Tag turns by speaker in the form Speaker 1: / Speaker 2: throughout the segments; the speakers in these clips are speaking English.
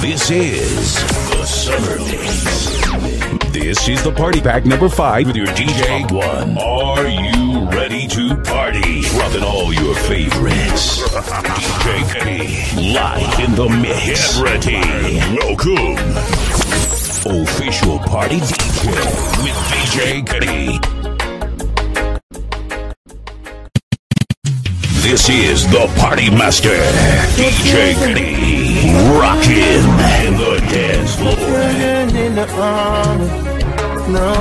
Speaker 1: This is the Summer Mix. This is the Party Pack number 5 with your DJ One. Are you ready to party? Dropping all your favorites. DJ Kenny, live in the mix. Get ready. Welcome. Official party DJ with DJ Kenny. This is the Party Master, DJ Kenny, rockin' in the dance floor.
Speaker 2: In the army, no.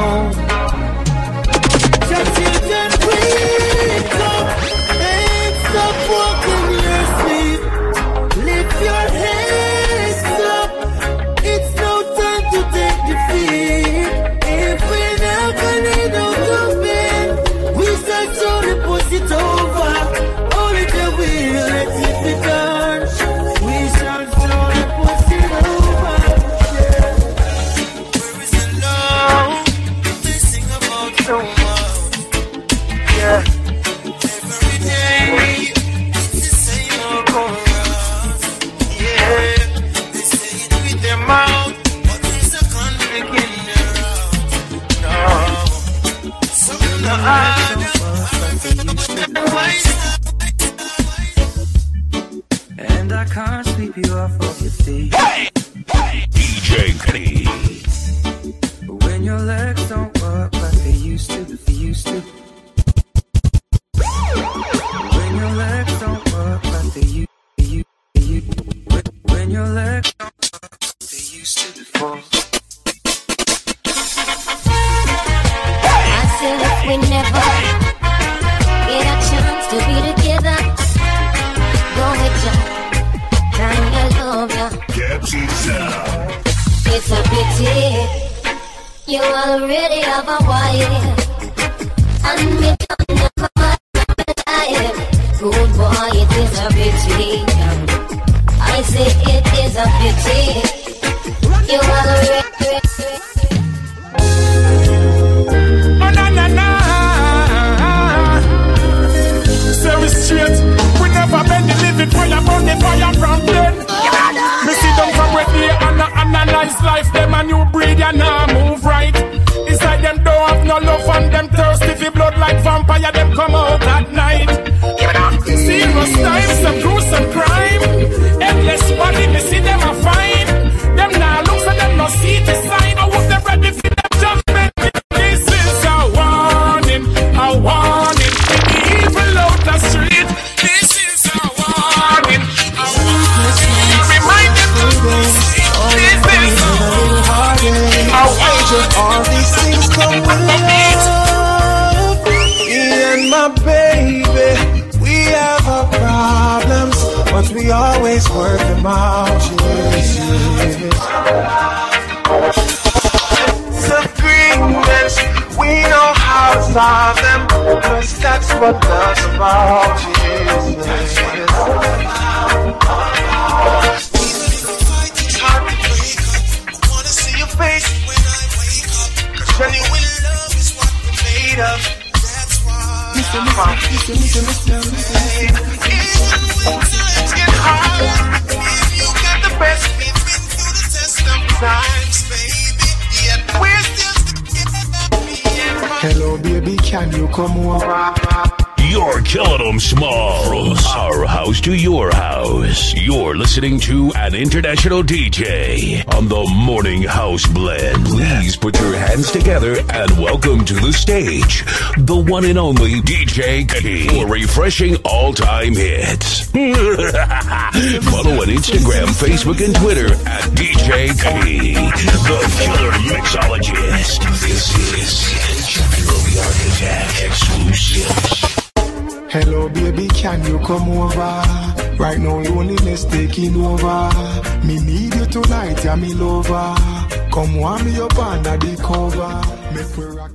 Speaker 2: Just children, wake up and stop walking your sleep. Lift your heads up. It's no time to take defeat. If we're not gonna do bed, we start to push it over.
Speaker 3: And I can't sweep you off of your feet.
Speaker 1: Hey, hey, DJ Kenny.
Speaker 3: When your legs don't work like they used to, they used to. When your legs don't work like they used to, when your legs don't work like they used to before.
Speaker 4: I said if we never get a chance to be together, go with you, trying to love you. It's a pity you already have a wife, and me don't never alive. Good boy, it is a pity. I say it is a pity you already.
Speaker 5: Straight. We never been the living fire, burn the fire from then. Me see them from where they analyze life, them a new breed and now move right. It's like them don't have no love and them thirsty for blood like vampire, them come out at night. Serious time, some gruesome crime. Endless body, me see them a fine. Them now looks and them no see the sign. I hope they're ready for them judgment. This is a warning, a warning. Evil out the street. This is a warning. A warning. Remind them of this. This is a warning.
Speaker 2: All these things come with love. Me and my baby, we have our problems, but we always work them out. Disagreements, we know how to solve them, cause that's what love's about. It's hard to break up. I wanna see your face when I wake up. Genuine love is what we're made of. That's why. Listen. Times get hard. If you got the best, we've been through the test of times, baby. Yet we're still together. Hello, baby, can you come over?
Speaker 1: You're killing them small. From our house to your house. You're listening to an international DJ on the Morning House Blend. Please put your hands together and welcome to the stage the one and only DJ Kenny for refreshing all-time hits. Follow on Instagram, Facebook, and Twitter at DJ Kenny, the killer mixologist. This is Chakra Architect exclusive.
Speaker 2: Hello, baby, can you come over? Right now, loneliness taking over. Me need you tonight, yeah, me lover. Come warm me up under the cover. Make we rock.